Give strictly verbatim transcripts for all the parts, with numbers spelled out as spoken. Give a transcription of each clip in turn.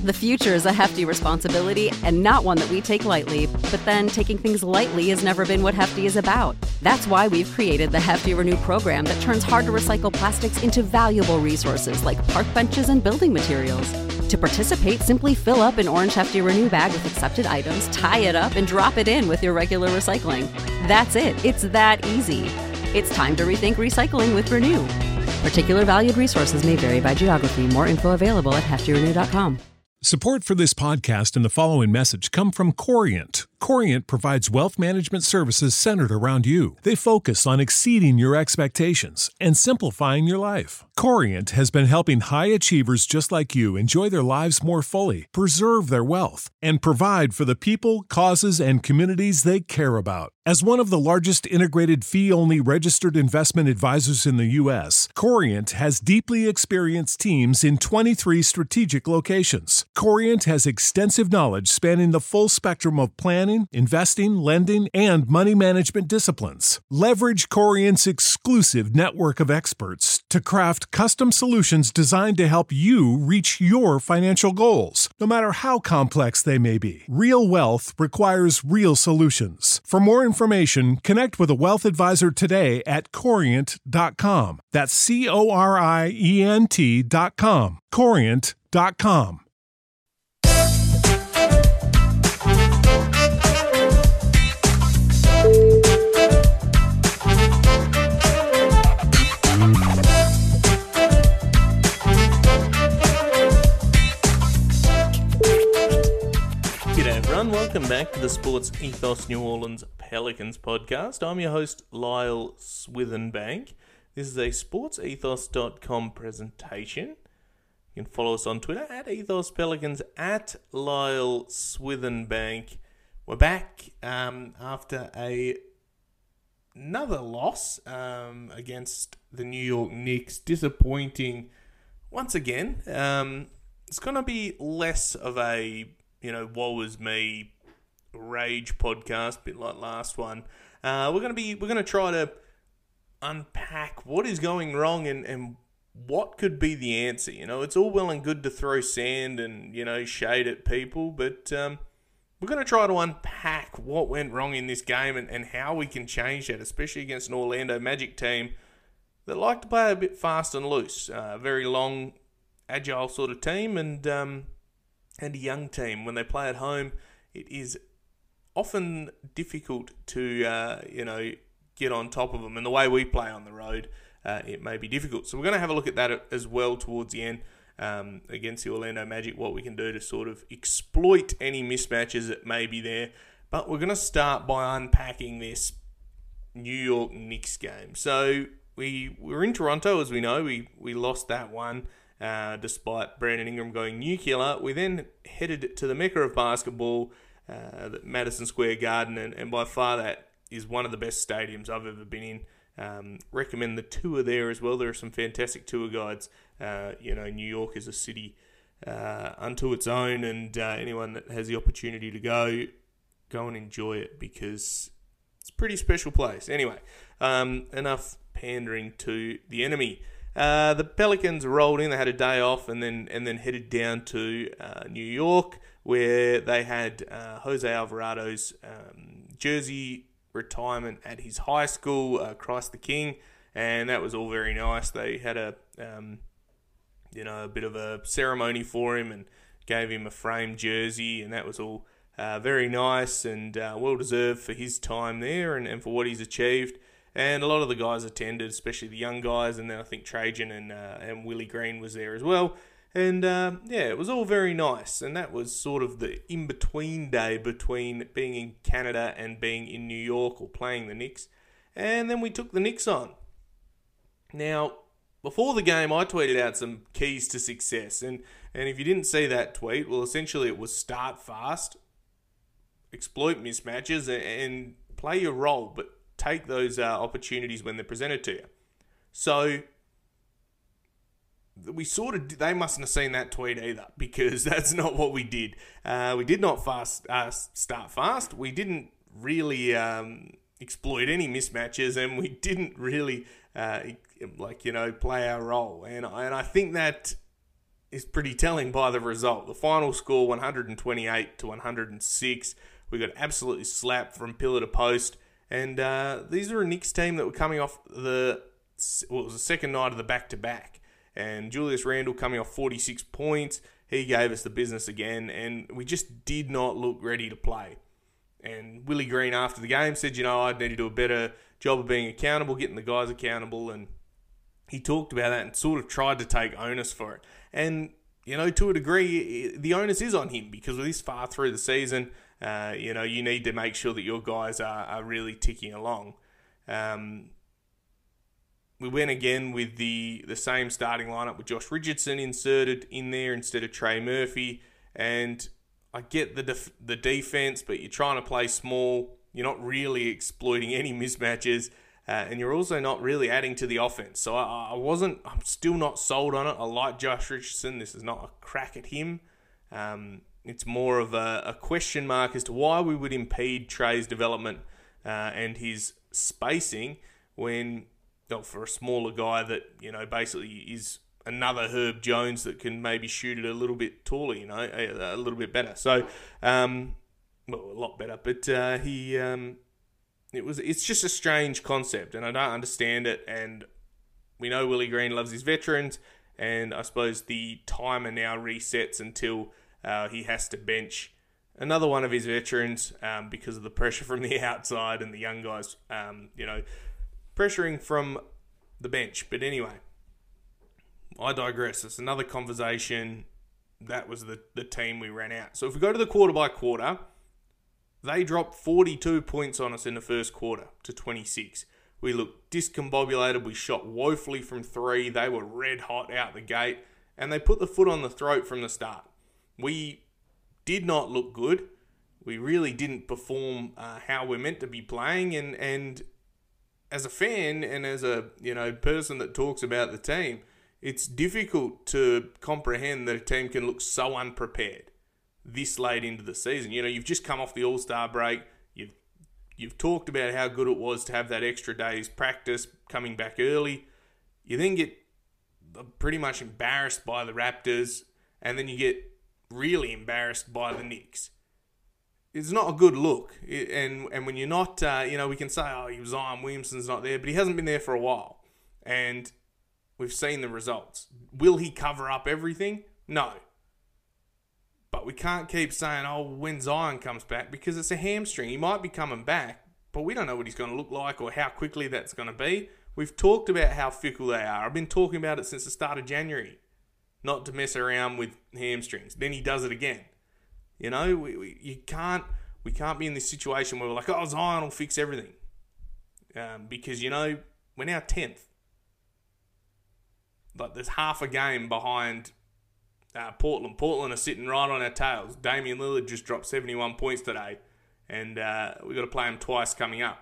The future is a hefty responsibility and not one that we take lightly, but then taking things lightly has never been what Hefty is about. That's why we've created the Hefty Renew program that turns hard-to-recycle plastics into valuable resources like park benches and building materials. To participate, simply fill up an orange Hefty Renew bag with accepted items, tie it up, and drop it in with your regular recycling. That's it. It's that easy. It's time to rethink recycling with Renew. Particular valued resources may vary by geography. More info available at hefty renew dot com. Support for this podcast and the following message come from Corient. Corient provides wealth management services centered around you. They focus on exceeding your expectations and simplifying your life. Corient has been helping high achievers just like you enjoy their lives more fully, preserve their wealth, and provide for the people, causes, and communities they care about. As one of the largest integrated fee-only registered investment advisors in the U S, Corient has deeply experienced teams in twenty-three strategic locations. Corient has extensive knowledge spanning the full spectrum of planning, investing, lending, and money management disciplines. Leverage Corient's exclusive network of experts to craft custom solutions designed to help you reach your financial goals, no matter how complex they may be. Real wealth requires real solutions. For more information, connect with a wealth advisor today at corient dot com. That's C O R I E N T dot com. corient dot com. G'day everyone, welcome back to the Sports Ethos New Orleans Pelicans podcast. I'm your host, Lyle Swithenbank. This is a sports ethos dot com presentation. You can follow us on Twitter at Ethos Pelicans, at Lyle Swithenbank. We're back um, after a another loss um, against the New York Knicks. Disappointing once again. Um, it's going to be less of a, you know, woe is me rage podcast, a bit like last one. Uh, we're going to be, we're going to try to unpack what is going wrong and, and what could be the answer. You know, it's all well and good to throw sand and, you know, shade at people, but um, we're going to try to unpack what went wrong in this game and, and how we can change that, especially against an Orlando Magic team that like to play a bit fast and loose. A uh, very long, agile sort of team, and um, and a young team. When they play at home, it is often difficult to, uh, you know, get on top of them. And the way we play on the road, uh, it may be difficult. So we're going to have a look at that as well towards the end um, against the Orlando Magic, what we can do to sort of exploit any mismatches that may be there. But we're going to start by unpacking this New York Knicks game. So we were in Toronto, as we know. We, we lost that one. Uh, despite Brandon Ingram going nuclear. We then headed to the Mecca of basketball, uh, the Madison Square Garden, and, and by far that is one of the best stadiums I've ever been in. Um, recommend the tour there as well. There are some fantastic tour guides. Uh, you know, New York is a city uh, unto its own, and uh, anyone that has the opportunity to go, go and enjoy it, because it's a pretty special place. Anyway, um, enough pandering to the enemy. Uh, the Pelicans rolled in. They had a day off, and then and then headed down to uh, New York, where they had uh, Jose Alvarado's um, jersey retirement at his high school, uh, Christ the King, and that was all very nice. They had a um, you know a bit of a ceremony for him and gave him a framed jersey, and that was all uh, very nice and uh, well deserved for his time there and, and for what he's achieved. And a lot of the guys attended, especially the young guys, and then I think Trajan and uh, and Willie Green was there as well. And uh, yeah, it was all very nice. And that was sort of the in-between day between being in Canada and being in New York or playing the Knicks. And then we took the Knicks on. Now, before the game, I tweeted out some keys to success. And, and if you didn't see that tweet, well, essentially it was start fast, exploit mismatches, and, and play your role, but take those uh, opportunities when they're presented to you. So we sort of, they mustn't have seen that tweet either, because that's not what we did. Uh, we did not fast uh, start fast. We didn't really um, exploit any mismatches, and we didn't really uh, like you know play our role. And and I think that is pretty telling by the result. The final score, one twenty-eight to one hundred six. We got absolutely slapped from pillar to post. And uh, these are a Knicks team that were coming off the, well, it was the second night of the back-to-back. And Julius Randle coming off forty-six points. He gave us the business again. And we just did not look ready to play. And Willie Green after the game said, you know, I need to do a better job of being accountable, getting the guys accountable. And he talked about that and sort of tried to take onus for it. And, you know, to a degree, the onus is on him because we're this far through the season. Uh, you know, you need to make sure that your guys are, are really ticking along. Um, we went again with the, the same starting lineup with Josh Richardson inserted in there instead of Trey Murphy. And I get the def- the defense, but you're trying to play small. You're not really exploiting any mismatches. Uh, and you're also not really adding to the offense. So I, I wasn't, I'm still not sold on it. I like Josh Richardson. This is not a crack at him. Um, it's more of a, a question mark as to why we would impede Trey's development uh, and his spacing when, well, for a smaller guy that, you know, basically is another Herb Jones that can maybe shoot it a little bit taller, you know, a, a little bit better. So, um, well, a lot better. But uh, he... Um, It was. It's just a strange concept, and I don't understand it. And we know Willie Green loves his veterans, and I suppose the timer now resets until uh, he has to bench another one of his veterans um, because of the pressure from the outside and the young guys, um, you know, pressuring from the bench. But anyway, I digress. It's another conversation. That was the, the team we ran out. So if we go to the quarter by quarter, they dropped forty-two points on us in the first quarter to twenty-six. We looked discombobulated. We shot woefully from three. They were red hot out the gate. And they put the foot on the throat from the start. We did not look good. We really didn't perform uh, how we're meant to be playing. And, and as a fan and as a you know person that talks about the team, it's difficult to comprehend that a team can look so unprepared this late into the season. You know, you've just come off the All-Star break. You've you've talked about how good it was to have that extra day's practice coming back early. You then get pretty much embarrassed by the Raptors, and then you get really embarrassed by the Knicks. It's not a good look. It, and and when you're not, uh, you know, we can say, oh, Zion Williamson's not there, but he hasn't been there for a while. And we've seen the results. Will he cover up everything? No. But we can't keep saying, oh, when Zion comes back, because it's a hamstring. He might be coming back, but we don't know what he's going to look like or how quickly that's going to be. We've talked about how fickle they are. I've been talking about it since the start of January, not to mess around with hamstrings. Then he does it again. You know, we, we you can't we can't be in this situation where we're like, oh, Zion will fix everything, um, because you know we're now tenth. Like there's half a game behind. Uh, Portland. Portland are sitting right on our tails. Damian Lillard just dropped seventy-one points today, and uh, we've got to play him twice coming up.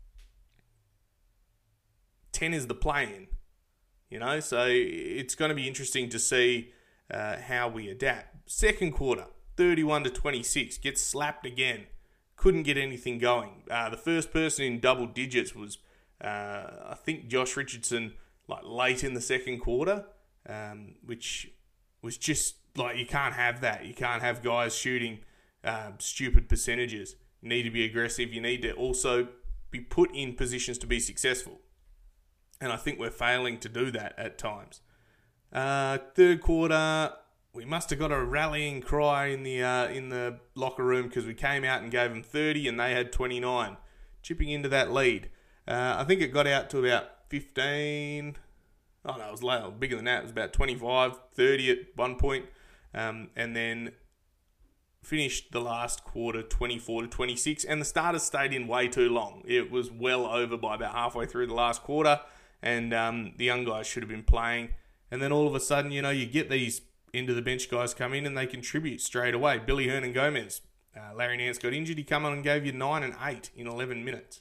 ten is the play-in, you know, so it's going to be interesting to see uh, how we adapt. Second quarter, thirty-one to twenty-six, gets slapped again. Couldn't get anything going. Uh, the first person in double digits was, uh, I think, Josh Richardson, like late in the second quarter, um, which... was just like, you can't have that. You can't have guys shooting uh, stupid percentages. You need to be aggressive. You need to also be put in positions to be successful. And I think we're failing to do that at times. Uh, third quarter, we must have got a rallying cry in the uh, in the locker room because we came out and gave them thirty and they had twenty-nine, chipping into that lead. Uh, I think it got out to about fifteen... Oh, no, it was low, bigger than that. It was about twenty-five, thirty at one point. Um, and then finished the last quarter twenty-four to twenty-six. And the starters stayed in way too long. It was well over by about halfway through the last quarter. And um, the young guys should have been playing. And then all of a sudden, you know, you get these into the bench guys come in and they contribute straight away. Billy Hernangomez. Uh, Larry Nance got injured. He come on and gave you nine and eight in eleven minutes.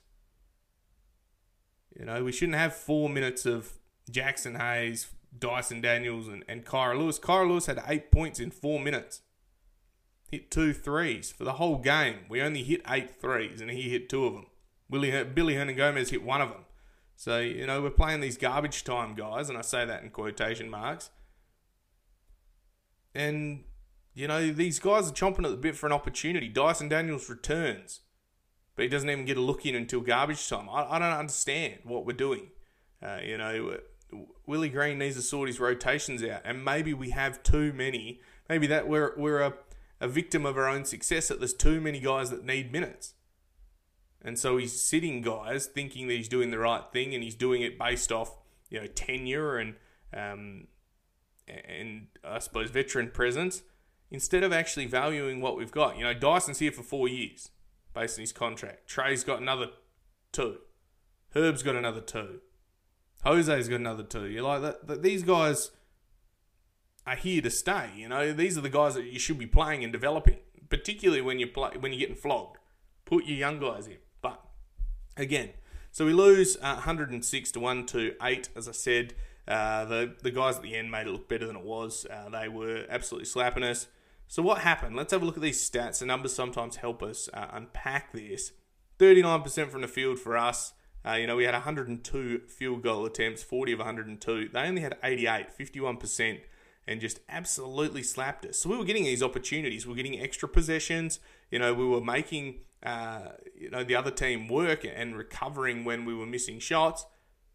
You know, we shouldn't have four minutes of Jackson Hayes, Dyson Daniels, and, and Kyra Lewis. Kyra Lewis had eight points in four minutes. Hit two threes for the whole game. We only hit eight threes, and he hit two of them. Willie, Billy Hernangomez hit one of them. So, you know, we're playing these garbage time guys, and I say that in quotation marks. And, you know, these guys are chomping at the bit for an opportunity. Dyson Daniels returns, but he doesn't even get a look in until garbage time. I, I don't understand what we're doing. Uh, you know, Willie Green needs to sort his rotations out, and maybe we have too many. Maybe that we're we're a, a victim of our own success, that there's too many guys that need minutes. And so he's sitting guys thinking that he's doing the right thing, and he's doing it based off, you know, tenure and um, and I suppose veteran presence, instead of actually valuing what we've got. You know, Dyson's here for four years based on his contract. Trey's got another two. Herb's got another two. Jose's got another two. You're like, that, that, these guys are here to stay. You know, these are the guys that you should be playing and developing, particularly when you play when you're getting flogged. Put your young guys in. But again, so we lose uh, one hundred six to one to eight. As I said, uh, the the guys at the end made it look better than it was. Uh, they were absolutely slapping us. So what happened? Let's have a look at these stats. The numbers sometimes help us uh, unpack this. thirty-nine percent from the field for us. Uh, you know, we had one hundred two field goal attempts, forty of one hundred two. They only had eighty-eight, fifty-one percent, and just absolutely slapped us. So we were getting these opportunities. We were getting extra possessions. You know, we were making, uh, you know, the other team work and recovering when we were missing shots.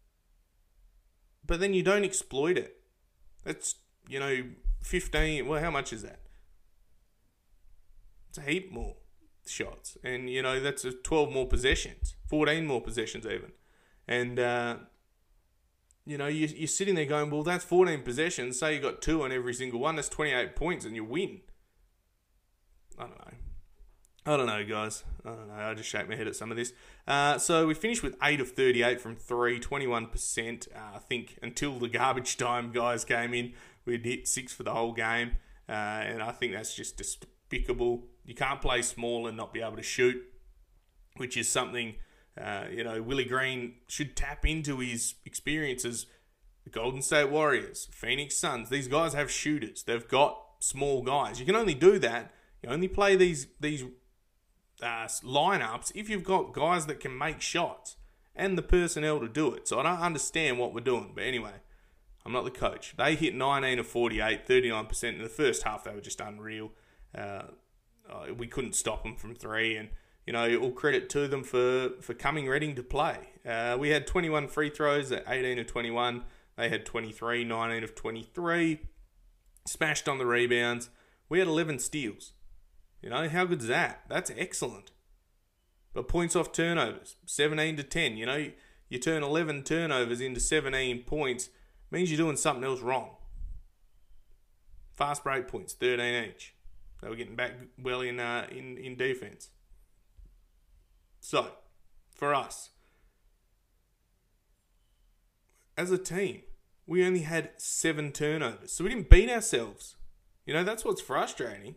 But then you don't exploit it. That's, you know, fifteen, well, how much is that? It's a heap more shots. And, you know, that's twelve more possessions, fourteen more possessions even. And, uh, you know, you, you're sitting there going, well, that's fourteen possessions. Say you got two on every single one. That's twenty-eight points and you win. I don't know. I don't know, guys. I don't know. I just shake my head at some of this. Uh, so we finished with eight of thirty-eight from three, twenty-one percent. Uh, I think until the garbage time guys came in, we'd hit six for the whole game. Uh, and I think that's just despicable. You can't play small and not be able to shoot, which is something, uh, you know, Willie Green should tap into his experiences. The Golden State Warriors, Phoenix Suns, these guys have shooters. They've got small guys. You can only do that. You only play these these uh, lineups if you've got guys that can make shots and the personnel to do it. So I don't understand what we're doing. But anyway, I'm not the coach. They hit nineteen of forty-eight, thirty-nine percent. In the first half, they were just unreal. Uh, uh, we couldn't stop them from three. And, you know, all credit to them for, for coming ready to play. Uh, we had twenty-one free throws at eighteen of twenty-one. They had twenty-three, nineteen of twenty-three. Smashed on the rebounds. We had eleven steals. You know, how good's that? That's excellent. But points off turnovers, seventeen to ten. You know, you, you turn eleven turnovers into seventeen points, means you're doing something else wrong. Fast break points, thirteen each. They were getting back well in uh, in, in defense. So, for us, as a team, we only had seven turnovers. So we didn't beat ourselves. You know, that's what's frustrating.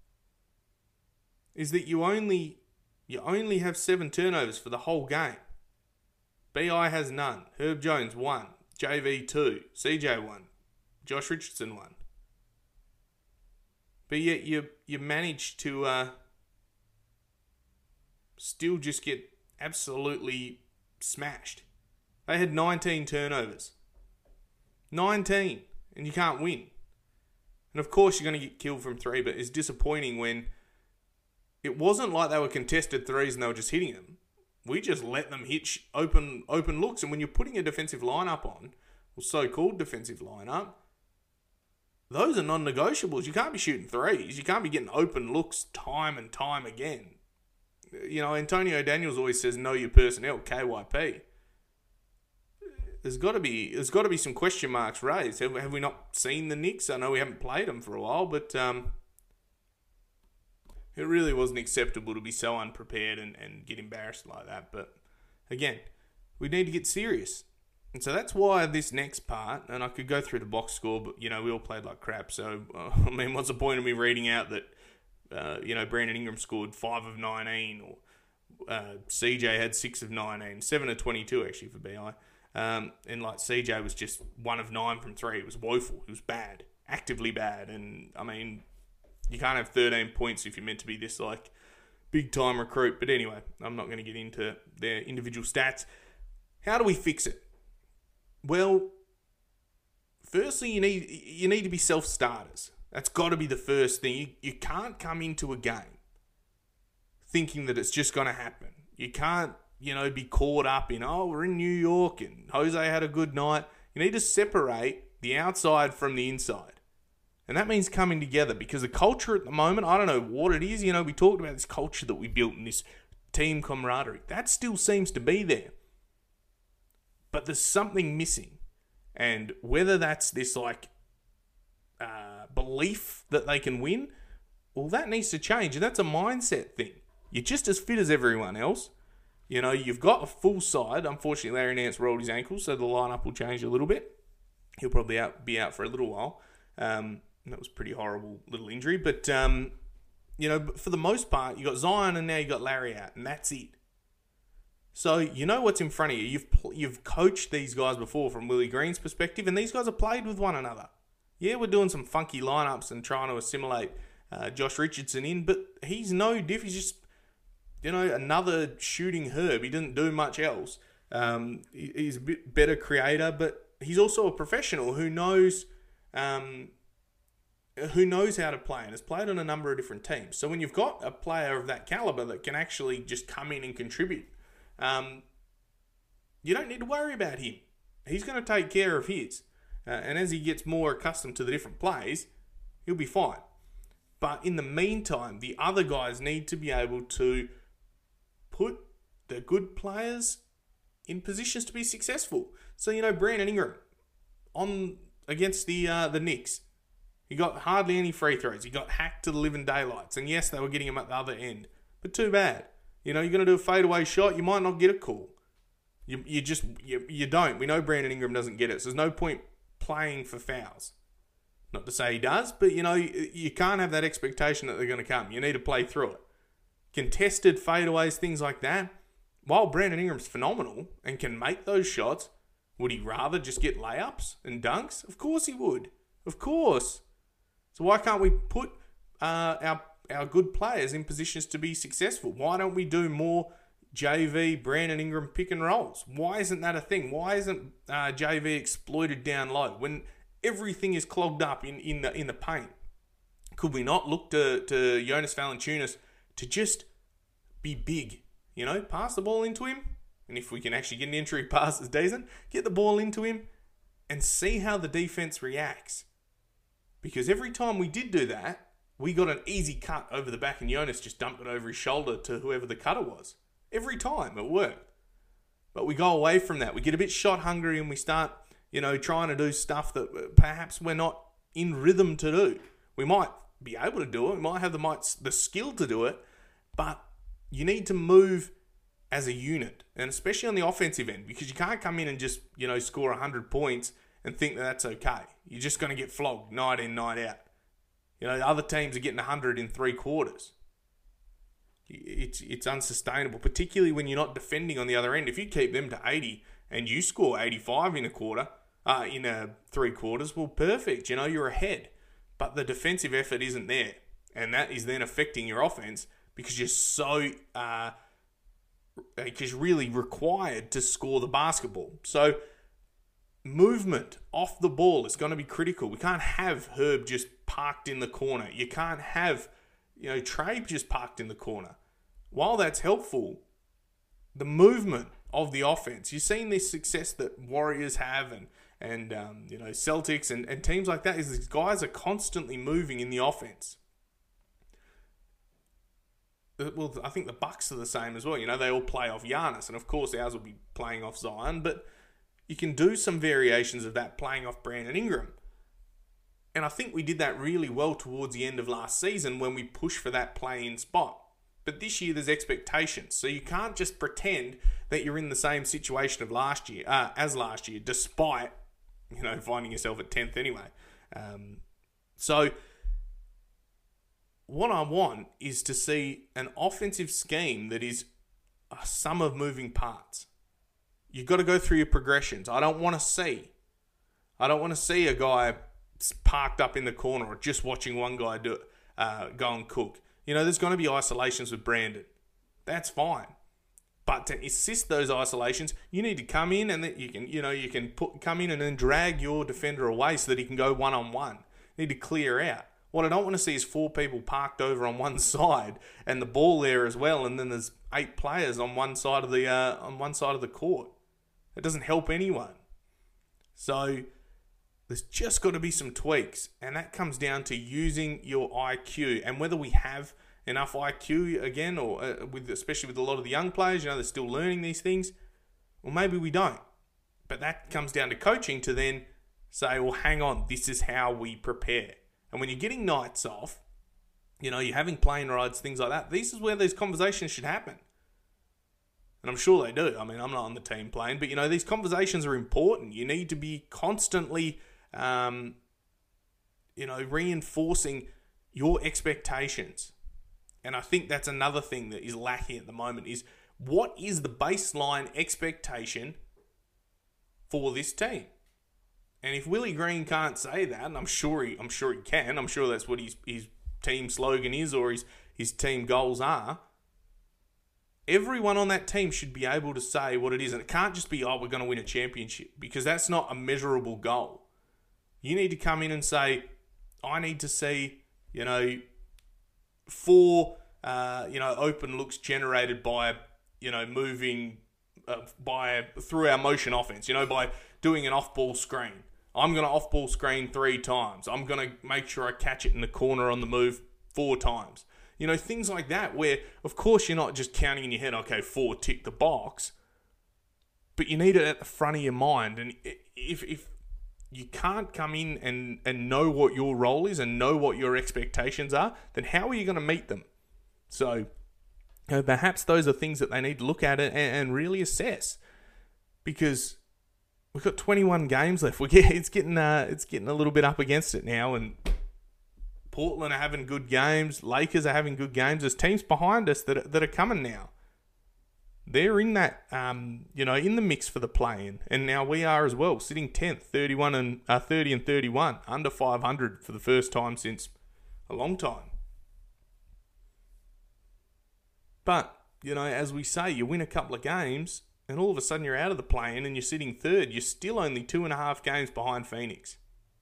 Is that you only you only have seven turnovers for the whole game. B I has none. Herb Jones, one. J V, two. C J, one. Josh Richardson, one. But yet you you managed to uh, still just get absolutely smashed. They had nineteen turnovers. nineteen. And you can't win. And of course you're going to get killed from three, but it's disappointing when it wasn't like they were contested threes and they were just hitting them. We just let them hit sh- open open looks. And when you're putting a defensive lineup on, or so-called defensive lineup, those are non-negotiables. You can't be shooting threes. You can't be getting open looks time and time again. You know, Antonio Daniels always says, know your personnel, K Y P. There's got to be there's got to be some question marks raised. Have, have we not seen the Knicks? I know we haven't played them for a while, but um, it really wasn't acceptable to be so unprepared and, and get embarrassed like that. But again, we need to get serious. And so that's why this next part, and I could go through the box score, but, you know, we all played like crap. So, uh, I mean, what's the point of me reading out that, uh, you know, Brandon Ingram scored five of nineteen, or uh, C J had six of nineteen, seven of twenty-two actually for B I. Um, and, like, C J was just one of nine from three. It was woeful. It was bad, actively bad. And, I mean, you can't have thirteen points if you're meant to be this, like, big-time recruit. But anyway, I'm not going to get into their individual stats. How do we fix it? Well, firstly, you need you need to be self-starters. That's got to be the first thing. You, you can't come into a game thinking that it's just going to happen. You can't, you know, be caught up in, oh, we're in New York and Jose had a good night. You need to separate the outside from the inside. And that means coming together, because the culture at the moment, I don't know what it is. You know, we talked about this culture that we built and this team camaraderie. That still seems to be there. But there's something missing. And whether that's this, like, uh, belief that they can win, well, that needs to change. And that's a mindset thing. You're just as fit as everyone else. You know, you've got a full side. Unfortunately, Larry Nance rolled his ankle, so the lineup will change a little bit. He'll probably out, be out for a little while. Um, that was a pretty horrible little injury. But, um, you know, for the most part, you got Zion and now you got Larry out, and that's it. So you know what's in front of you. You've you've coached these guys before from Willie Green's perspective, and these guys have played with one another. Yeah, we're doing some funky lineups and trying to assimilate uh, Josh Richardson in, but he's no diff. He's just, you know, another shooting herb. He didn't do much else. Um, he, he's a bit better creator, but he's also a professional who knows um, who knows how to play and has played on a number of different teams. So when you've got a player of that caliber that can actually just come in and contribute, um, you don't need to worry about him. He's going to take care of his. Uh, and as he gets more accustomed to the different plays, he'll be fine. But in the meantime, the other guys need to be able to put the good players in positions to be successful. So, you know, Brandon Ingram on against the uh, the Knicks, he got hardly any free throws. He got hacked to the living daylights. And yes, they were getting him at the other end. But too bad. You know, you're going to do a fadeaway shot, you might not get a call. You you just, you, you don't. We know Brandon Ingram doesn't get it. So there's no point playing for fouls. Not to say he does, but, you know, you, you can't have that expectation that they're going to come. You need to play through it. Contested fadeaways, things like that. While Brandon Ingram's phenomenal and can make those shots, would he rather just get layups and dunks? Of course he would. Of course. So why can't we put uh, our our good players in positions to be successful? Why don't we do more J V, Brandon Ingram pick and rolls? Why isn't that a thing? Why isn't uh, J V exploited down low when everything is clogged up in, in the in the paint? Could we not look to, to Jonas Valanciunas to just be big? You know, pass the ball into him, and if we can actually get an entry pass as decent, get the ball into him and see how the defense reacts. Because every time we did do that, we got an easy cut over the back and Jonas just dumped it over his shoulder to whoever the cutter was. Every time it worked. But we go away from that. We get a bit shot hungry and we start, you know, trying to do stuff that perhaps we're not in rhythm to do. We might be able to do it. We might have the might, the skill to do it. But you need to move as a unit. And especially on the offensive end. Because you can't come in and just, you know, score one hundred points and think that that's okay. You're just going to get flogged night in, night out. You know, the other teams are getting one hundred in three quarters. It's it's unsustainable, particularly when you're not defending on the other end. If you keep them to eighty and you score eighty-five in a quarter, uh, in a three quarters, well, perfect. You know, you're ahead. But the defensive effort isn't there. And that is then affecting your offense because you're so, uh, because you're really required to score the basketball. So, movement off the ball is going to be critical. We can't have Herb just parked in the corner. You can't have, you know, Trae just parked in the corner. While that's helpful, the movement of the offense, you've seen this success that Warriors have and, and um, you know, Celtics and, and teams like that, is these guys are constantly moving in the offense. Well, I think the Bucks are the same as well. You know, they all play off Giannis, and of course ours will be playing off Zion, but you can do some variations of that playing off Brandon Ingram. And I think we did that really well towards the end of last season when we pushed for that play-in spot. But this year there's expectations. So you can't just pretend that you're in the same situation of last year, uh, as last year, despite, you know, finding yourself at tenth anyway. Um, so what I want is to see an offensive scheme that is a sum of moving parts. You've got to go through your progressions. I don't want to see. I don't want to see a guy parked up in the corner or just watching one guy do it, uh, go and cook. You know, there's going to be isolations with Brandon. That's fine. But to assist those isolations, you need to come in and then you can, you know, you can put come in and then drag your defender away so that he can go one on one. You need to clear out. What I don't want to see is four people parked over on one side and the ball there as well, and then there's eight players on one side of the uh, on one side of the court. It doesn't help anyone. So there's just got to be some tweaks, and that comes down to using your I Q, and whether we have enough I Q again, or uh, with especially with a lot of the young players, you know, they're still learning these things, or maybe we don't. But that comes down to coaching to then say, well, hang on, this is how we prepare. And when you're getting nights off, you know, you're having plane rides, things like that, this is where these conversations should happen. And I'm sure they do. I mean, I'm not on the team plane, but, you know, these conversations are important. You need to be constantly, um, you know, reinforcing your expectations. And I think that's another thing that is lacking at the moment is what is the baseline expectation for this team? And if Willie Green can't say that, and I'm sure he, I'm sure he can, I'm sure that's what his his team slogan is or his his team goals are. Everyone on that team should be able to say what it is, and it can't just be, oh, we're going to win a championship, because that's not a measurable goal. You need to come in and say, I need to see, you know, four, uh, you know, open looks generated by, you know, moving uh, by through our motion offense, you know, by doing an off-ball screen. I'm going to off-ball screen three times. I'm going to make sure I catch it in the corner on the move four times. You know, things like that where, of course, you're not just counting in your head, okay, four, tick the box. But you need it at the front of your mind. And if if you can't come in and, and know what your role is and know what your expectations are, then how are you going to meet them? So, you know, perhaps those are things that they need to look at and, and really assess. Because we've got twenty-one games left. We get it's getting uh, it's getting a little bit up against it now, and Portland are having good games. Lakers are having good games. There's teams behind us that are, that are coming now. They're in that um, you know in the mix for the play-in, and now we are as well, sitting tenth, thirty-one and uh, thirty and thirty-one, under five hundred for the first time since a long time. But you know, as we say, you win a couple of games, and all of a sudden you're out of the play-in and you're sitting third. You're still only two and a half games behind Phoenix.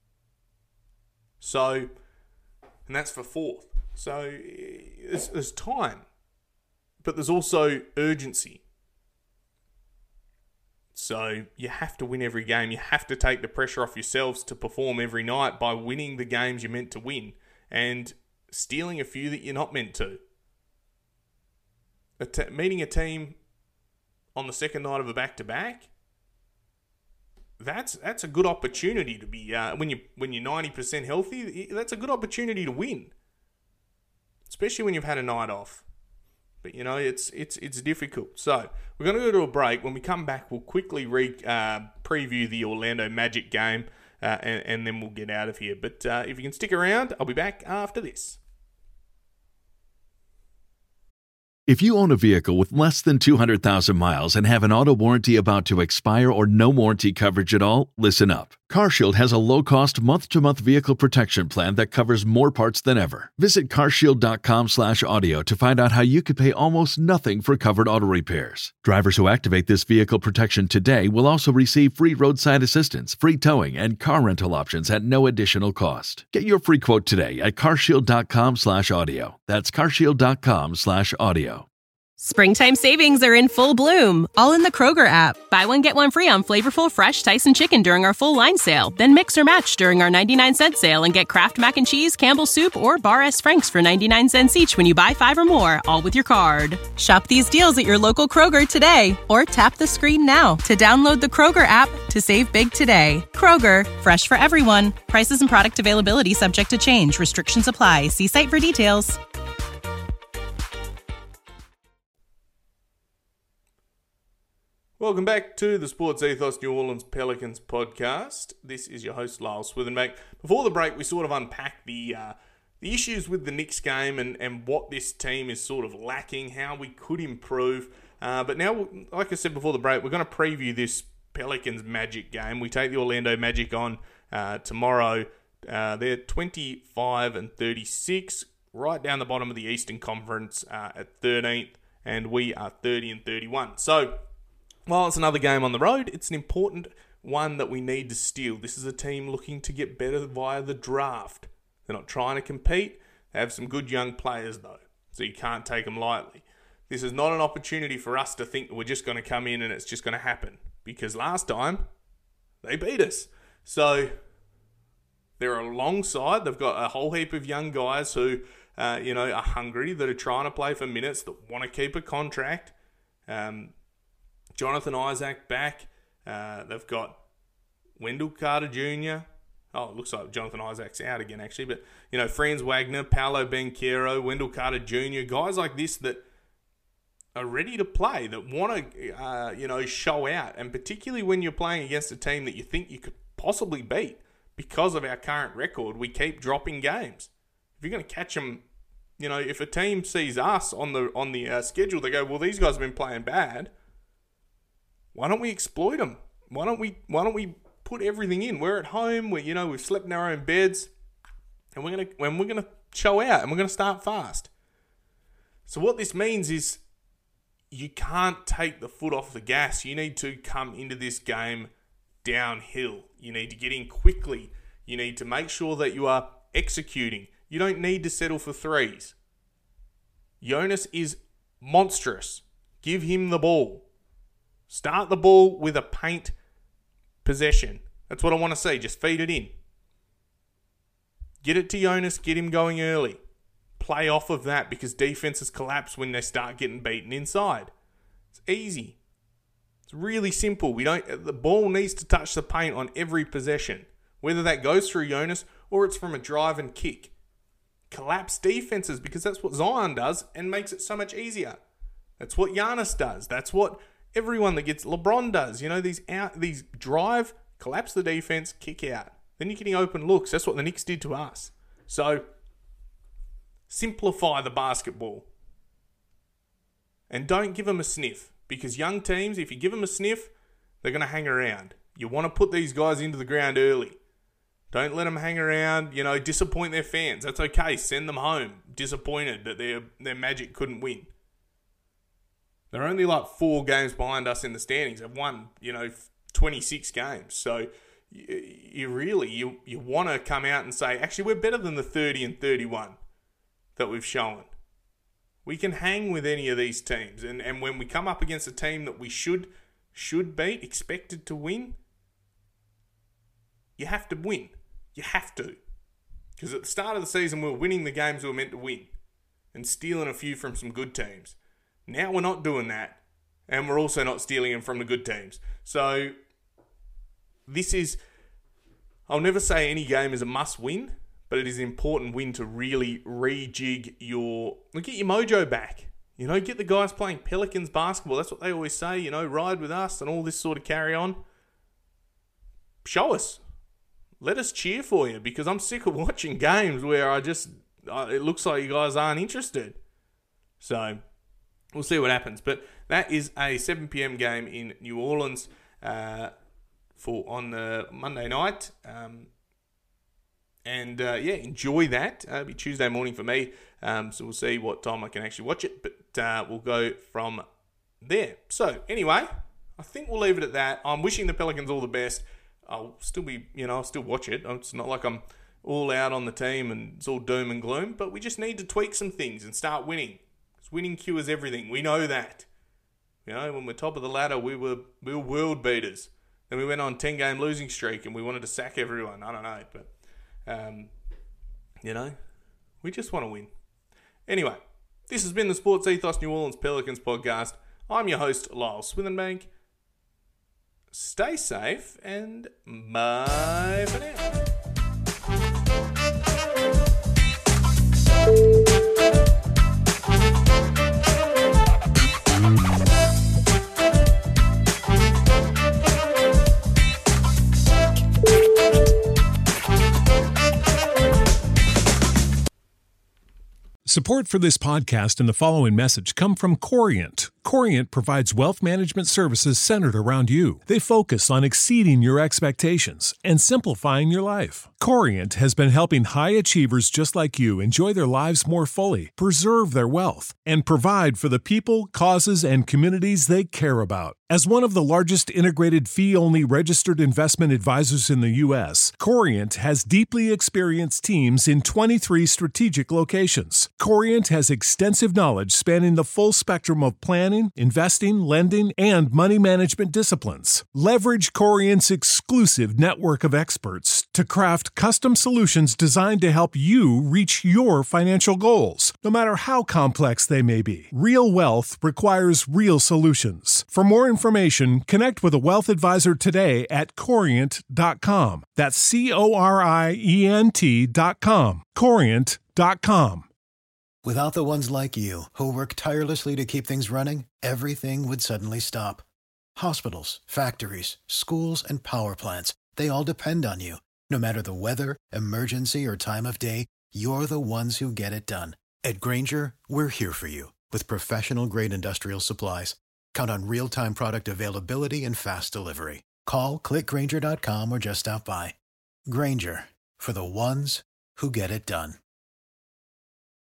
So, and that's for fourth. So, there's, there's time. But there's also urgency. So, you have to win every game. You have to take the pressure off yourselves to perform every night by winning the games you're meant to win and stealing a few that you're not meant to. A te- meeting a team on the second night of a back-to-back, that's that's a good opportunity to be uh, when you when you're ninety percent healthy. That's a good opportunity to win, especially when you've had a night off. But you know it's it's it's difficult. So we're going to go to a break. When we come back, we'll quickly re uh, preview the Orlando Magic game, uh, and, and then we'll get out of here. But uh, if you can stick around, I'll be back after this. If you own a vehicle with less than two hundred thousand miles and have an auto warranty about to expire or no warranty coverage at all, listen up. CarShield has a low-cost month-to-month vehicle protection plan that covers more parts than ever. Visit carshield.com slash audio to find out how you could pay almost nothing for covered auto repairs. Drivers who activate this vehicle protection today will also receive free roadside assistance, free towing, and car rental options at no additional cost. Get your free quote today at carshield.com slash audio. That's carshield.com slash audio. Springtime savings are in full bloom, all in the Kroger app. Buy one, get one free on flavorful, fresh Tyson chicken during our full line sale. Then mix or match during our ninety-nine cent sale and get Kraft Mac and Cheese, Campbell's Soup, or Bar S. Frank's for ninety-nine cents each when you buy five or more, all with your card. Shop these deals at your local Kroger today, or tap the screen now to download the Kroger app to save big today. Kroger, fresh for everyone. Prices and product availability subject to change. Restrictions apply. See site for details. Welcome back to the Sports Ethos New Orleans Pelicans podcast. This is your host, Lyle Swithenbank. Before the break, we sort of unpacked the uh, the issues with the Knicks game and, and what this team is sort of lacking, how we could improve. Uh, but now, like I said before the break, we're going to preview this Pelicans Magic game. We take the Orlando Magic on uh, tomorrow. Uh, they're twenty-five and thirty-six, right down the bottom of the Eastern Conference uh, at thirteenth, and we are thirty and thirty-one. So, while it's another game on the road, it's an important one that we need to steal. This is a team looking to get better via the draft. They're not trying to compete. They have some good young players, though, so you can't take them lightly. This is not an opportunity for us to think that we're just going to come in and it's just going to happen, because last time they beat us. So they're alongside. They've got a whole heap of young guys who, uh, you know, are hungry, that are trying to play for minutes, that want to keep a contract. Um, Jonathan Isaac back. Uh, they've got Wendell Carter Junior Oh, it looks like Jonathan Isaac's out again, actually. But, you know, Franz Wagner, Paolo Banchero, Wendell Carter Junior, guys like this that are ready to play, that want to, uh, you know, show out. And particularly when you're playing against a team that you think you could possibly beat. Because of our current record, we keep dropping games. If you're going to catch them, you know, if a team sees us on the on the uh, schedule, they go, well, these guys have been playing bad. Why don't we exploit them? Why don't we? Why don't we put everything in? We're at home. We, you know, we've slept in our own beds, and we're gonna when we're gonna show out, and we're gonna start fast. So what this means is, you can't take the foot off the gas. You need to come into this game downhill. You need to get in quickly. You need to make sure that you are executing. You don't need to settle for threes. Jonas is monstrous. Give him the ball. Start the ball with a paint possession. That's what I want to see. Just feed it in. Get it to Jonas. Get him going early. Play off of that, because defenses collapse when they start getting beaten inside. It's easy. It's really simple. We don't. The ball needs to touch the paint on every possession, whether that goes through Jonas or it's from a drive and kick. Collapse defenses, because that's what Zion does and makes it so much easier. That's what Giannis does. That's what everyone that gets LeBron does. You know, these out, these drive, collapse the defense, kick out. Then you're getting open looks. That's what the Knicks did to us. So simplify the basketball. And don't give them a sniff. Because young teams, if you give them a sniff, they're going to hang around. You want to put these guys into the ground early. Don't let them hang around, you know, disappoint their fans. That's okay. Send them home disappointed that their their Magic couldn't win. They're only like four games behind us in the standings. They've won, you know, twenty-six games. So you, you really, you, you want to come out and say, actually, we're better than the thirty and thirty-one that we've shown. We can hang with any of these teams. And, and when we come up against a team that we should should beat, expected to win, you have to win. You have to. Because at the start of the season, we were winning the games we were meant to win and stealing a few from some good teams. Now we're not doing that, and we're also not stealing them from the good teams. So this is, I'll never say any game is a must-win, but it is an important win to really rejig your, get your mojo back. You know, get the guys playing Pelicans basketball. That's what they always say, you know, ride with us and all this sort of carry on. Show us. Let us cheer for you, because I'm sick of watching games where I just, uh, it looks like you guys aren't interested. So we'll see what happens. But that is a seven p.m. game in New Orleans uh, for on uh, Monday night. Um, and uh, yeah, enjoy that. Uh, it'll be Tuesday morning for me. Um, so we'll see what time I can actually watch it. But uh, we'll go from there. So anyway, I think we'll leave it at that. I'm wishing the Pelicans all the best. I'll still be, you know, I'll still watch it. It's not like I'm all out on the team and it's all doom and gloom, but we just need to tweak some things and start winning. Because winning cures everything. We know that. You know, when we're top of the ladder, we were we were world beaters. Then we went on a ten-game losing streak and we wanted to sack everyone. I don't know, but, um, you know, we just want to win. Anyway, this has been the Sports Ethos New Orleans Pelicans podcast. I'm your host, Lyle Swithenbank. Stay safe and bye for now. Support for this podcast and the following message come from Corient. Corient provides wealth management services centered around you. They focus on exceeding your expectations and simplifying your life. Corient has been helping high achievers just like you enjoy their lives more fully, preserve their wealth, and provide for the people, causes, and communities they care about. As one of the largest integrated fee-only registered investment advisors in the U S, Corient has deeply experienced teams in twenty-three strategic locations. Corient has extensive knowledge spanning the full spectrum of planning, investing, lending, and money management disciplines. Leverage Corient's exclusive network of experts to craft custom solutions designed to help you reach your financial goals, no matter how complex they may be. Real wealth requires real solutions. For more information, connect with a wealth advisor today at corient dot com. That's C O R I E N T dot com. corient dot com. Without the ones like you, who work tirelessly to keep things running, everything would suddenly stop. Hospitals, factories, schools, and power plants, they all depend on you. No matter the weather, emergency, or time of day, you're the ones who get it done. At Grainger, we're here for you with professional-grade industrial supplies. Count on real-time product availability and fast delivery. Call, click Grainger dot com, or just stop by. Grainger, for the ones who get it done.